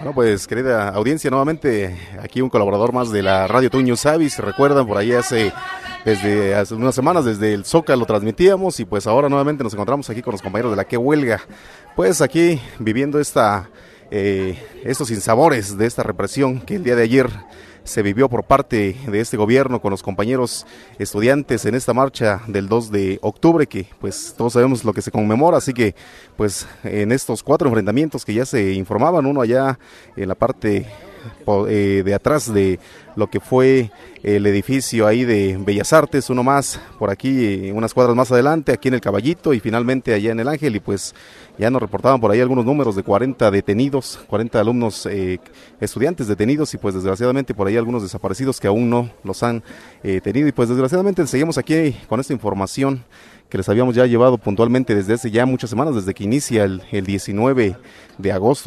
Bueno, pues querida audiencia, nuevamente aquí un colaborador más de la Radio Tuño Savi. Se recuerdan, por ahí desde hace unas semanas desde el Zócalo lo transmitíamos, y pues ahora nuevamente nos encontramos aquí con los compañeros de la Que Huelga, pues aquí viviendo estos sinsabores de esta represión que el día de ayer se vivió por parte de este gobierno con los compañeros estudiantes en esta marcha del 2 de octubre, que pues todos sabemos lo que se conmemora. Así que pues en estos 4 enfrentamientos que ya se informaban, uno allá en la parte de atrás de lo que fue el edificio ahí de Bellas Artes, uno más por aquí, unas cuadras más adelante, aquí en el Caballito, y finalmente allá en el Ángel. Y pues ya nos reportaban por ahí algunos números de 40 detenidos, 40 alumnos estudiantes detenidos, y pues desgraciadamente por ahí algunos desaparecidos que aún no los han tenido. Y pues desgraciadamente seguimos aquí con esta información que les habíamos ya llevado puntualmente desde hace ya muchas semanas, desde que inicia el 19 de agosto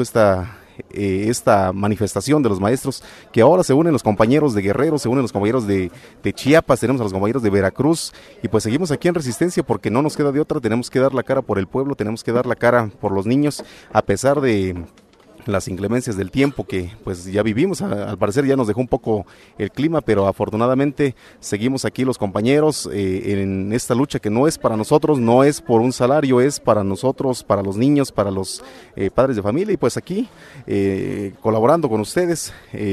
esta manifestación de los maestros, que ahora se unen los compañeros de Guerrero, se unen los compañeros de Chiapas, tenemos a los compañeros de Veracruz, y pues seguimos aquí en resistencia porque no nos queda de otra. Tenemos que dar la cara por el pueblo, tenemos que dar la cara por los niños, a pesar de las inclemencias del tiempo que pues ya vivimos. Al parecer ya nos dejó un poco el clima, pero afortunadamente seguimos aquí los compañeros en esta lucha que no es para nosotros, no es por un salario, es para nosotros, para los niños, para los padres de familia, y pues aquí colaborando con ustedes.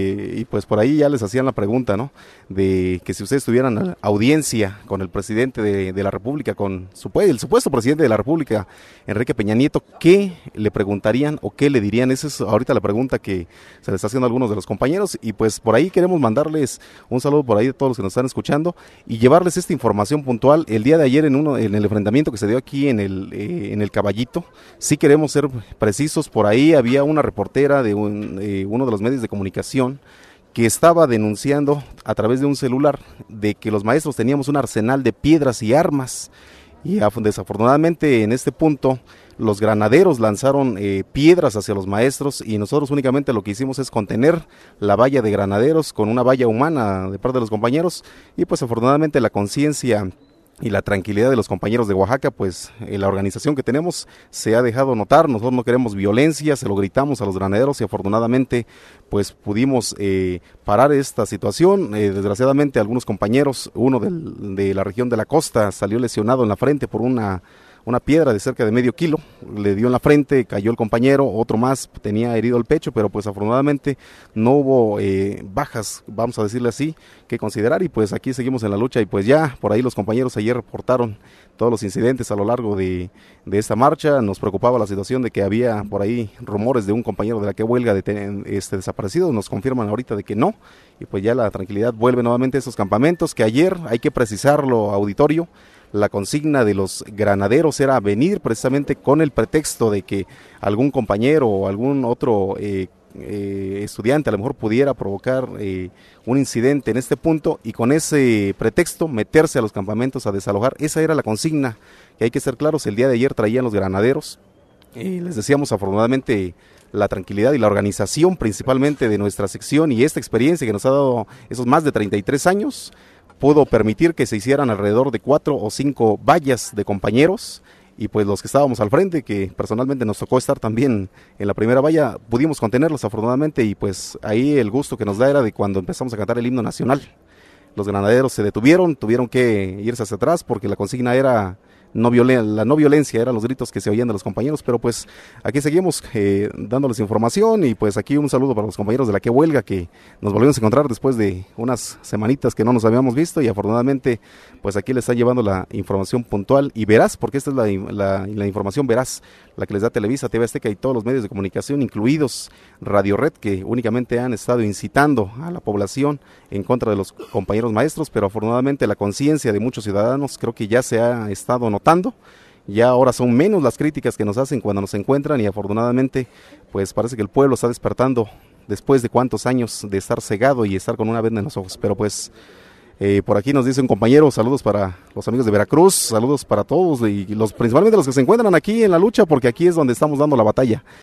Y pues por ahí ya les hacían la pregunta, ¿no?, de que si ustedes tuvieran audiencia con el presidente de la República, con el supuesto presidente de la República, Enrique Peña Nieto, ¿qué le preguntarían o qué le dirían? Esa es ahorita la pregunta que se le está haciendo a algunos de los compañeros, y pues por ahí queremos mandarles un saludo por ahí de todos los que nos están escuchando y llevarles esta información puntual. El día de ayer en el enfrentamiento que se dio aquí en el Caballito, sí queremos ser precisos, por ahí había una reportera de uno de los medios de comunicación que estaba denunciando a través de un celular de que los maestros teníamos un arsenal de piedras y armas, y desafortunadamente en este punto los granaderos lanzaron piedras hacia los maestros, y nosotros únicamente lo que hicimos es contener la valla de granaderos con una valla humana de parte de los compañeros. Y pues afortunadamente la conciencia y la tranquilidad de los compañeros de Oaxaca, pues la organización que tenemos se ha dejado notar. Nosotros no queremos violencia, se lo gritamos a los granaderos, y afortunadamente pues pudimos parar esta situación. Desgraciadamente algunos compañeros, uno de la región de la costa salió lesionado en la frente por una piedra de cerca de medio kilo, le dio en la frente, cayó el compañero, otro más tenía herido el pecho, pero pues afortunadamente no hubo bajas, vamos a decirle así, que considerar. Y pues aquí seguimos en la lucha, y pues ya por ahí los compañeros ayer reportaron todos los incidentes a lo largo de esta marcha. Nos preocupaba la situación de que había por ahí rumores de un compañero de la Que Huelga desaparecido. Nos confirman ahorita de que no, y pues ya la tranquilidad vuelve nuevamente a estos campamentos, que ayer, hay que precisarlo, auditorio, la consigna de los granaderos era venir precisamente con el pretexto de que algún compañero o algún otro estudiante a lo mejor pudiera provocar un incidente en este punto, y con ese pretexto meterse a los campamentos a desalojar. Esa era la consigna, que hay que ser claros, el día de ayer traían los granaderos. Les decíamos, afortunadamente la tranquilidad y la organización principalmente de nuestra sección y esta experiencia que nos ha dado esos más de 33 años, pudo permitir que se hicieran alrededor de 4 o 5 vallas de compañeros, y pues los que estábamos al frente, que personalmente nos tocó estar también en la primera valla, pudimos contenerlos afortunadamente. Y pues ahí el gusto que nos da era de cuando empezamos a cantar el himno nacional. Los granaderos se detuvieron, tuvieron que irse hacia atrás porque la consigna era la no violencia, eran los gritos que se oían de los compañeros. Pero pues aquí seguimos dándoles información, y pues aquí un saludo para los compañeros de la Que Huelga, que nos volvimos a encontrar después de unas semanitas que no nos habíamos visto, y afortunadamente pues aquí les están llevando la información puntual y veraz, porque esta es la información veraz, la que les da Televisa, TV Azteca y todos los medios de comunicación, incluidos Radio Red, que únicamente han estado incitando a la población en contra de los compañeros maestros. Pero afortunadamente la conciencia de muchos ciudadanos creo que ya se ha estado notando. Ya ahora son menos las críticas que nos hacen cuando nos encuentran, y afortunadamente pues parece que el pueblo está despertando después de cuántos años de estar cegado y estar con una venda en los ojos. Pero pues por aquí nos dice un compañero, saludos para los amigos de Veracruz, saludos para todos, y principalmente los que se encuentran aquí en la lucha, porque aquí es donde estamos dando la batalla.